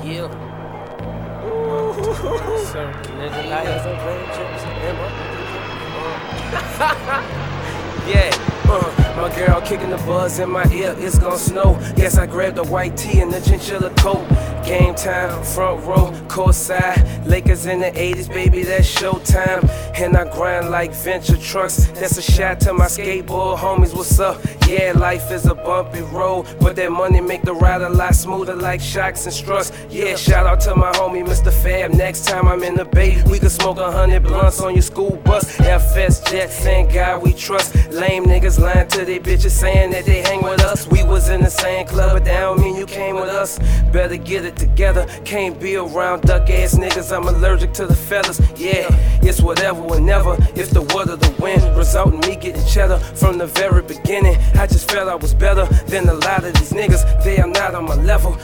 Yeah. So, nigga, life. Yeah. My girl kicking the buzz in my ear, it's gon' snow. Yes, I grabbed a white tee and a chinchilla coat. Game time, front row, court side. Lakers in the 80s, baby, that's showtime. And I grind like venture trucks. That's a shot to my skateboard homies, what's up? Yeah, life is a bumpy road, but that money make the ride a lot smoother like shocks and struts. Yeah, shout out to my homie, Mr. Fab. Next time I'm in the Bay, we could smoke 100 blunts on your school bus. FS Jets, thank God we trust. Lame niggas lying to they bitches saying that they hang with us. We was in the same club, but that don't mean you came with us. Better get it together, can't be around duck ass niggas. I'm allergic to the fellas. Yeah, it's whatever, whenever. If the word of the wind result in me getting cheddar from the very beginning, I just felt I was better than a lot of these niggas. They are not on my level.